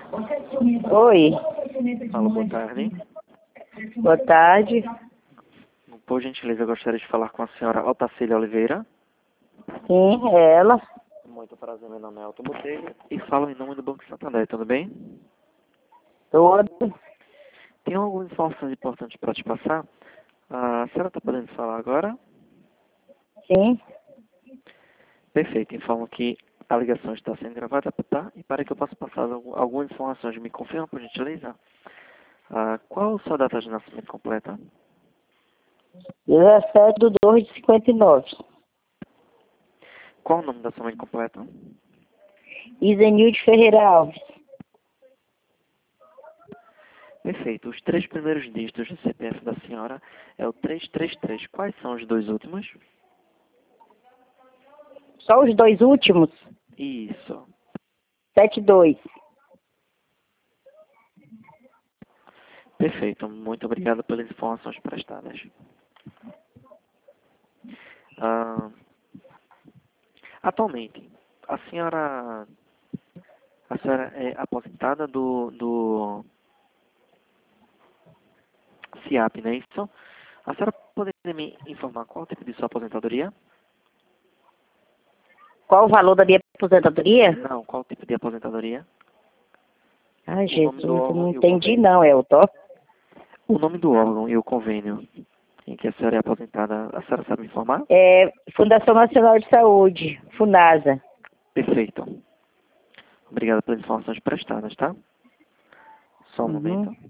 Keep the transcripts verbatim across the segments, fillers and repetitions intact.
Oi, Fala, boa tarde. boa tarde. Por gentileza, eu gostaria de falar com a senhora Otacília Oliveira. Sim, é ela. Muito prazer, meu nome é Elton Botelho e falo em nome do Banco Santander, tudo bem? Todo. Tem algumas informações importantes para te passar. A senhora está podendo falar agora? Sim. Perfeito, informo que a ligação está sendo gravada, tá? E para que eu possa passar algum- algumas informações, me confirma, por gentileza? Ah, qual a sua data de nascimento completa? dezessete de dois de cinquenta e nove. Qual o nome da sua mãe completa? Isenilde Ferreira Alves. Perfeito. Os três primeiros dígitos do C P F da senhora é o trezentos e trinta e três. Quais são os dois últimos? Só os dois últimos? Isso. setenta e dois. Perfeito. Muito obrigado pelas informações prestadas. Ah, atualmente, a senhora, a senhora é aposentada do, do CIAP, não é isso? A senhora poderia me informar qual o tipo de sua aposentadoria? Qual o valor da minha aposentadoria? Não, qual o tipo de aposentadoria? Ai, O nome Jesus, do eu órgão não e o entendi convênio. não, Elton. O nome do órgão e o convênio em que a senhora é aposentada, a senhora sabe me informar? É Fundação Nacional de Saúde, FUNASA. Perfeito. Obrigado pelas informações prestadas, tá? Só um Uhum. momento.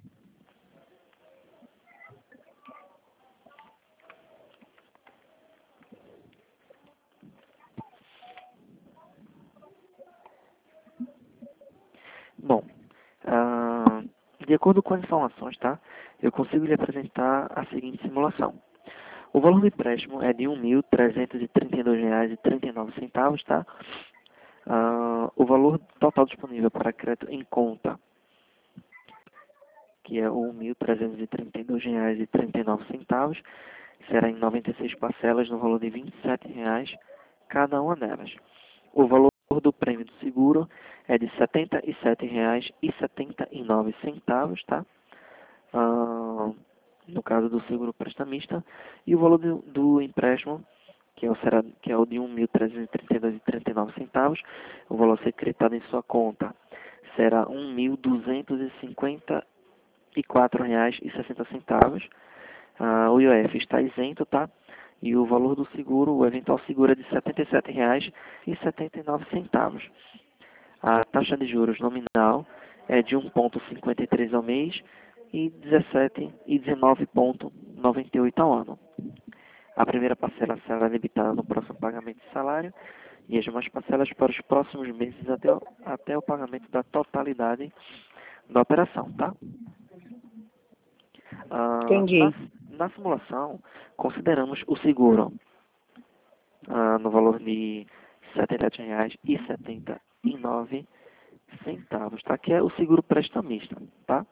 Bom, ah, de acordo com as informações, tá? Eu consigo lhe apresentar a seguinte simulação. O valor do empréstimo é de um mil trezentos e trinta e dois reais e trinta e nove centavos, tá? Ah, o valor total disponível para crédito em conta, que é o mil trezentos e trinta e dois reais e trinta e nove centavos, será em noventa e seis parcelas no valor de vinte e sete reais cada uma delas. O valor do prêmio do seguro é de setenta e sete reais e setenta e nove centavos, tá? Ah, no caso do seguro prestamista, e o valor do, do empréstimo, que é o, será, que é o de um mil trezentos e trinta e dois reais e trinta e nove centavos, o valor a ser creditado em sua conta será um mil duzentos e cinquenta e quatro reais e sessenta centavos. Ah, o I O F está isento, tá? E o valor do seguro, o eventual seguro é de setenta e sete reais e setenta e nove centavos. A taxa de juros nominal é de um vírgula cinquenta e três ao mês e dezessete e dezenove vírgula noventa e oito ao ano. A primeira parcela será debitada no próximo pagamento de salário e as demais parcelas para os próximos meses até o, até o pagamento da totalidade da operação, tá? Ah, na, Entendi. na simulação, consideramos o seguro ah, no valor de setenta e sete reais e setenta e nove centavos, tá? Que é o seguro prestamista, tá?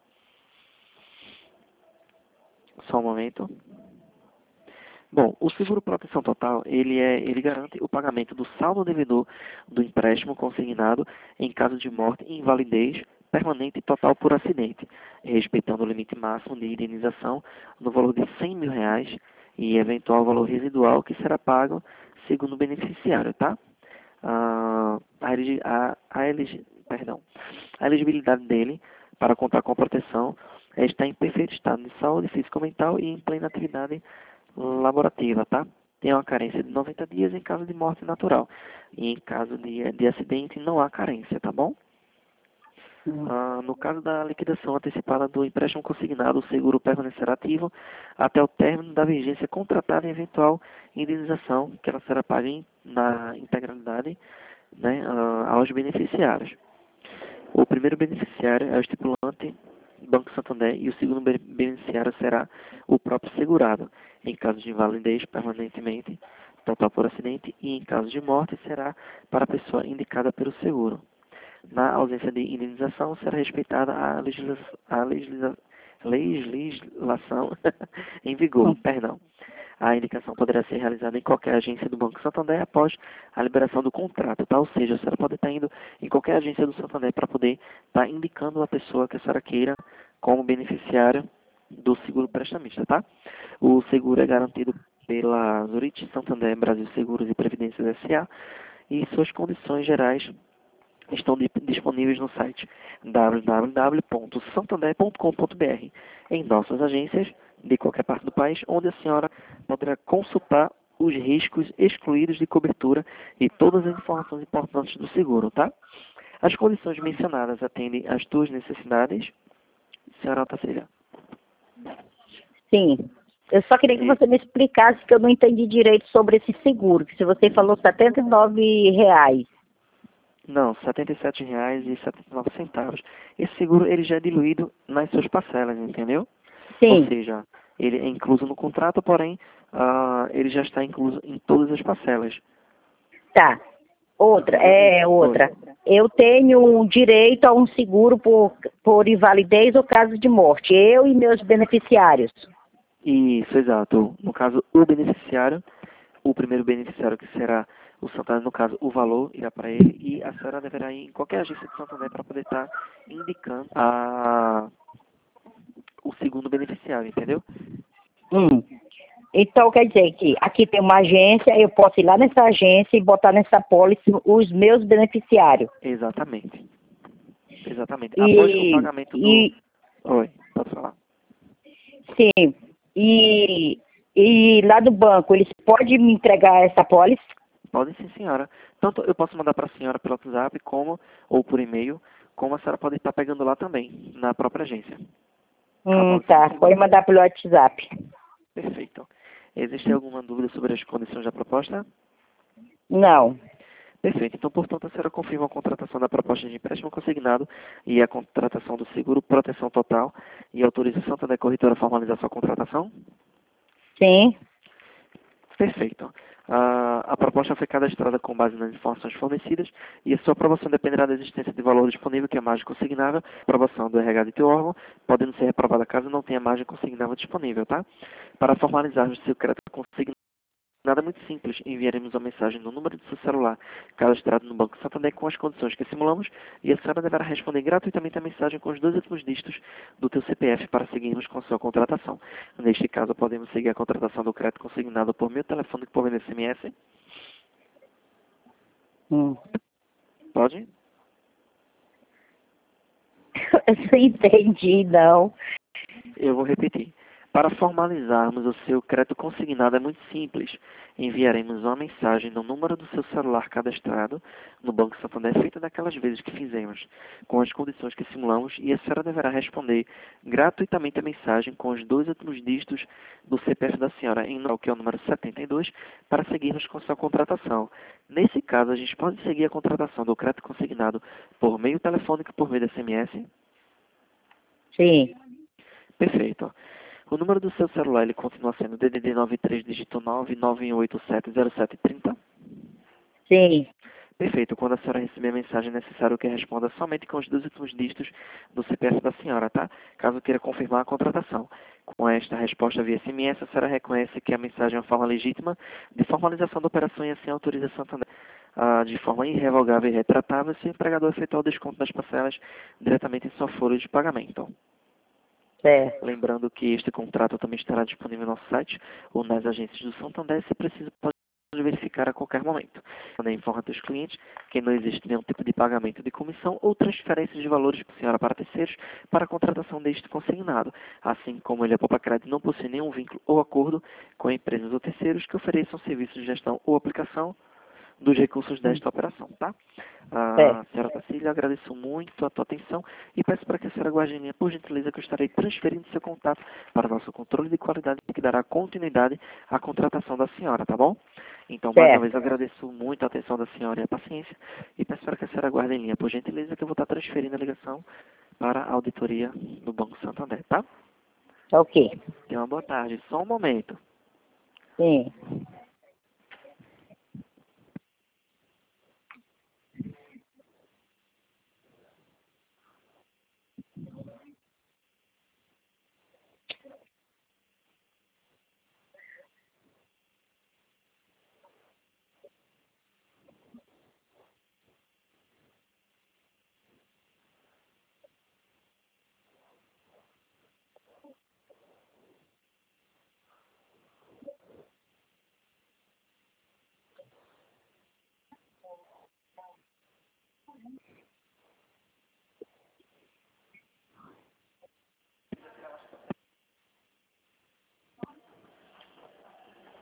Só um momento. Bom, o seguro proteção total, ele é, ele garante o pagamento do saldo devedor do empréstimo consignado em caso de morte e invalidez permanente e total por acidente, respeitando o limite máximo de indenização no valor de cem mil reais e eventual valor residual que será pago segundo o beneficiário, tá? Ah, a, eligi- a, a, eligi- perdão, a elegibilidade dele para contar com a proteção está em perfeito estado de saúde física ou mental e em plena atividade laborativa, tá? Tem uma carência de noventa dias em caso de morte natural. E em caso de, de acidente, não há carência, tá bom? Hum. Ah, no caso da liquidação antecipada do empréstimo consignado, o seguro permanecerá ativo até o término da vigência contratada e eventual indenização, que ela será paga em, na integralidade, né, ah, aos beneficiários. O primeiro beneficiário é o estipulante Banco Santander e o segundo beneficiário será o próprio segurado. Em caso de invalidez, permanentemente, total por acidente, e em caso de morte, será para a pessoa indicada pelo seguro. Na ausência de indenização, será respeitada a, legisla a legisla legislação em vigor. Perdão. A indicação poderá ser realizada em qualquer agência do Banco Santander após a liberação do contrato, tá? Ou seja, a senhora pode estar indo em qualquer agência do Santander para poder estar estar indicando a pessoa que a senhora queira como beneficiário do seguro prestamista, tá? O seguro é garantido pela Zurich Santander Brasil Seguros e Previdências S A e suas condições gerais estão disponíveis no site w w w ponto santander ponto com ponto b r, em nossas agências de qualquer parte do país, onde a senhora poderá consultar os riscos excluídos de cobertura e todas as informações importantes do seguro, tá? As condições mencionadas atendem às tuas necessidades, senhora Otacília? Sim. Eu só queria que E- você me explicasse, que eu não entendi direito sobre esse seguro, que se você falou setenta e nove reais. Não, setenta e sete reais e setenta e nove centavos. Esse seguro ele já é diluído nas suas parcelas, entendeu? Ou Sim, seja, ele é incluso no contrato, porém, ah, ele já está incluso em todas as parcelas. tá. Outra, Entendeu? é Oi. outra. Eu tenho um direito a um seguro por, por invalidez ou caso de morte. Eu e meus beneficiários. Isso, exato. No caso, o beneficiário, o primeiro beneficiário que será o Santander, no caso, o valor irá para ele e a senhora deverá ir em qualquer agência de Santander para poder estar indicando a, o segundo beneficiário, entendeu? Hum. Então, quer dizer que aqui tem uma agência, eu posso ir lá nessa agência e botar nessa pólice os meus beneficiários. Exatamente. Exatamente. Após o E, pagamento do... e Oi, pode falar. sim, e, e lá do banco, eles podem me entregar essa pólice? Pode sim, senhora. Tanto eu posso mandar para a senhora pelo WhatsApp, como, ou por e-mail, como a senhora pode estar pegando lá também, na própria agência. A Hum, pólice do tá, pode seguro. mandar pelo WhatsApp. Perfeito. Existe alguma dúvida sobre as condições da proposta? Não, Perfeito. Então, portanto, a senhora confirma a contratação da proposta de empréstimo consignado e a contratação do seguro proteção total e autoriza a Santander Corretora a formalizar sua contratação? sim, Perfeito. A, a proposta foi cadastrada com base nas informações fornecidas e a sua aprovação dependerá da existência de valor disponível, que é a margem consignável, aprovação do R H de teu órgão, podendo ser reprovada caso não tenha margem consignável disponível, tá? Para formalizarmos seu crédito consignado, nada muito simples, enviaremos uma mensagem no número de seu celular cadastrado no Banco Santander com as condições que simulamos e a senhora deverá responder gratuitamente a mensagem com os dois últimos dígitos do teu C P F para seguirmos com sua contratação. Neste caso, podemos seguir a contratação do crédito consignado por meio telefônico por meio de S M S. hum. Pode? Eu não entendi, não. Eu vou repetir. Para formalizarmos o seu crédito consignado é muito simples. Enviaremos uma mensagem no número do seu celular cadastrado no Banco Santander, feita daquelas vezes que fizemos, com as condições que simulamos, e a senhora deverá responder gratuitamente a mensagem com os dois últimos dígitos do C P F da senhora, em número que é o número setenta e dois, para seguirmos com sua contratação. Nesse caso, a gente pode seguir a contratação do crédito consignado por meio telefônico, por meio de S M S. Sim, Perfeito. O número do seu celular ele continua sendo D D D nove três dígito nove nove um oito sete zero sete três zero. sim, Perfeito. Quando a senhora receber a mensagem, é necessário que responda somente com os dois últimos dígitos do C P F da senhora, tá? Caso queira confirmar a contratação. Com esta resposta via S M S, a senhora reconhece que a mensagem é uma forma legítima de formalização da operação e assim autoriza a Santander ah, de forma irrevogável e retratável se o empregador efetuar o desconto das parcelas diretamente em sua folha de pagamento. certo. Lembrando que este contrato também estará disponível no nosso site ou nas agências do Santander, se preciso pode verificar a qualquer momento. Também informa aos clientes que não existe nenhum tipo de pagamento de comissão ou transferência de valores por senhora para terceiros para a contratação deste consignado, assim como ele, a Poupa Crédito, não possui nenhum vínculo ou acordo com empresas ou terceiros que ofereçam serviços de gestão ou aplicação dos recursos Hum, desta operação, tá? Ah, certo. senhora Tacília, agradeço muito a tua atenção e peço para que a senhora guarde em linha, por gentileza, que eu estarei transferindo seu contato para o nosso controle de qualidade que dará continuidade à contratação da senhora, tá bom? Então, mais uma vez, Certo. agradeço muito a atenção da senhora e a paciência e peço para que a senhora guarde em linha, por gentileza, que eu vou estar transferindo a ligação para a auditoria do Banco Santander, tá? Ok. Tenha uma boa tarde. Só um momento. Sim.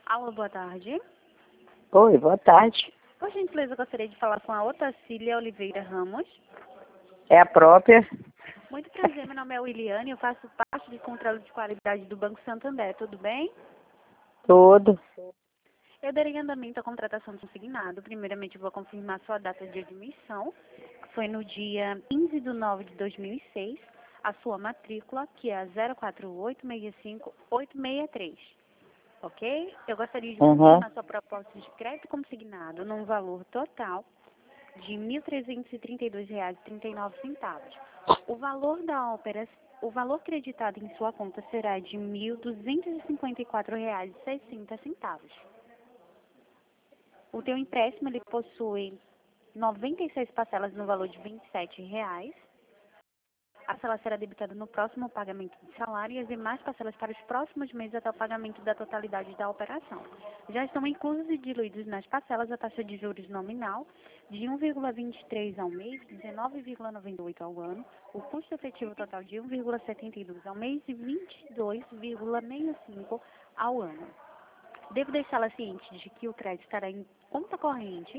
Alô, boa tarde. Oi, boa tarde. Por gentileza, eu gostaria de falar com a Otacília Oliveira Ramos. É a própria? Muito prazer, meu nome é Williane, eu faço parte de controle de qualidade do Banco Santander, tudo bem? Tudo. Eu darei andamento à contratação consignado. Primeiramente, eu vou confirmar sua data de admissão. Foi no dia quinze de nove de dois mil e seis. A sua matrícula, que é a zero quatro oito seis cinco oito seis três. Ok? Eu gostaria de Uhum. confirmar sua proposta de crédito consignado num valor total de mil trezentos e trinta e dois reais e trinta e nove centavos. O valor da operação, o valor creditado em sua conta será de mil duzentos e cinquenta e quatro reais e sessenta centavos. O teu empréstimo ele possui noventa e seis parcelas no valor de vinte e sete reais. A parcela será debitada no próximo pagamento de salário e as demais parcelas para os próximos meses até o pagamento da totalidade da operação. Já estão inclusos e diluídos nas parcelas a taxa de juros nominal de um vírgula vinte e três ao mês, dezenove vírgula noventa e oito ao ano, o custo efetivo total de um vírgula setenta e dois ao mês e vinte e dois vírgula sessenta e cinco ao ano. Devo deixá-la ciente de que o crédito estará em conta corrente,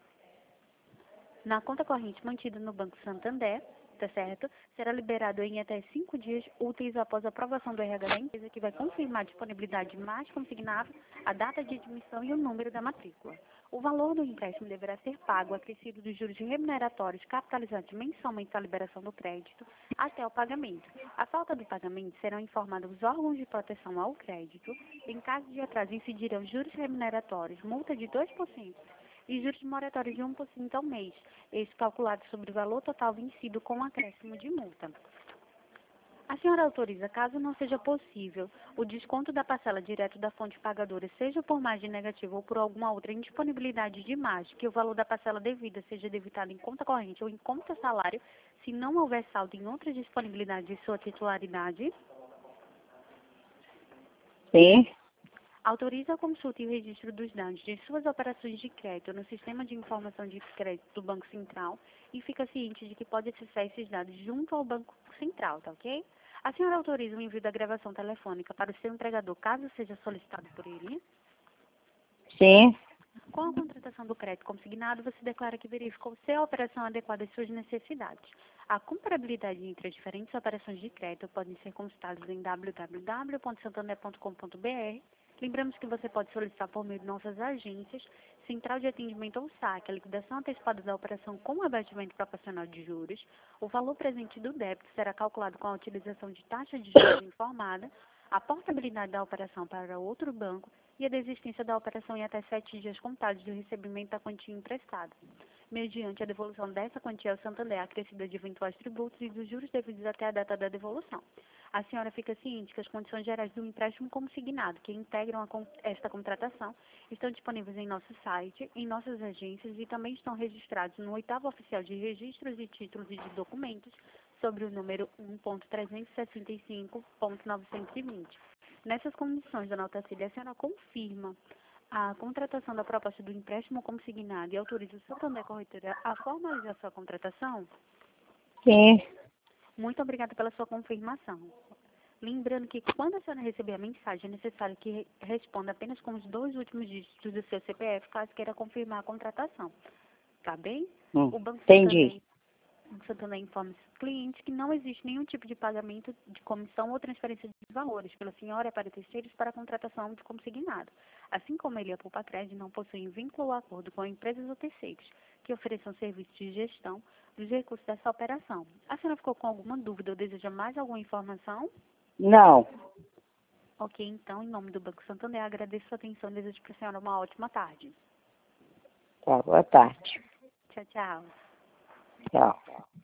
na conta corrente mantida no Banco Santander, tá certo? Será liberado em até cinco dias úteis após a aprovação do R H da empresa, que vai confirmar a disponibilidade mais consignável, a data de admissão e o número da matrícula. O valor do empréstimo deverá ser pago acrescido dos juros remuneratórios capitalizados mensalmente à liberação do crédito até o pagamento. A falta do pagamento serão informados os órgãos de proteção ao crédito. Em caso de atraso, incidirão juros remuneratórios, multa de dois por cento e juros moratórios de um por cento ao mês, esse calculado sobre o valor total vencido com acréscimo de multa. A senhora autoriza, caso não seja possível, o desconto da parcela direto da fonte pagadora, seja por margem negativa ou por alguma outra indisponibilidade de margem, que o valor da parcela devida seja debitado em conta corrente ou em conta salário, se não houver saldo em outra disponibilidade de sua titularidade? Sim. Autoriza a consulta e o registro dos dados de suas operações de crédito no Sistema de Informação de Crédito do Banco Central e fica ciente de que pode acessar esses dados junto ao Banco Central, tá ok? A senhora autoriza o envio da gravação telefônica para o seu empregador, caso seja solicitado por ele? Sim. Com a contratação do crédito consignado, você declara que verificou se a operação é adequada às suas necessidades. A comparabilidade entre as diferentes operações de crédito podem ser consultadas em w w w ponto santander ponto com ponto b r. Lembramos que você pode solicitar por meio de nossas agências, central de atendimento ou saque, a liquidação antecipada da operação com abatimento proporcional de juros. O valor presente do débito será calculado com a utilização de taxa de juros informada, a portabilidade da operação para outro banco e a desistência da operação em até sete dias contados do recebimento da quantia emprestada, mediante a devolução dessa quantia ao Santander, acrescida de eventuais tributos e dos juros devidos até a data da devolução. A senhora fica ciente que as condições gerais do empréstimo consignado, que integram a con esta contratação, estão disponíveis em nosso site, em nossas agências e também estão registrados no oitavo oficial de registros de títulos e de documentos, sobre o número um ponto trezentos e sessenta e cinco ponto novecentos e vinte. Nessas condições, dona Otacília, a senhora confirma a contratação da proposta do empréstimo consignado e autoriza o Santander Corretora a formalizar sua contratação? Sim. Muito obrigada pela sua confirmação. Lembrando que quando a senhora receber a mensagem, é necessário que re- responda apenas com os dois últimos dígitos do seu C P F, caso queira confirmar a contratação. Tá bem? Hum. O Banco Entendi. Santander O Santander informa os clientes que não existe nenhum tipo de pagamento de comissão ou transferência de valores pela senhora para terceiros para a contratação de consignado. Assim como ele e a Pulpacred não possuem vínculo ou acordo com empresas ou terceiros que ofereçam serviços de gestão dos recursos dessa operação. A senhora ficou com alguma dúvida ou deseja mais alguma informação? Não. Ok, então, em nome do Banco Santander, agradeço a atenção e desejo para a senhora uma ótima tarde. Tá, boa tarde. Tchau, tchau. Tchau.